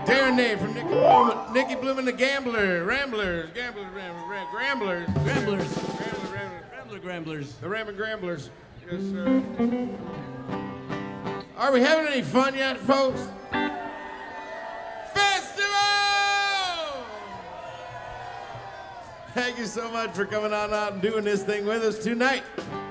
Darren Nate from Nicky Bloom and the Ramblers. The Rambling Gramblers. Yes, sir. Are we having any fun yet, folks? Festival! Thank you so much for coming on out and doing this thing with us tonight.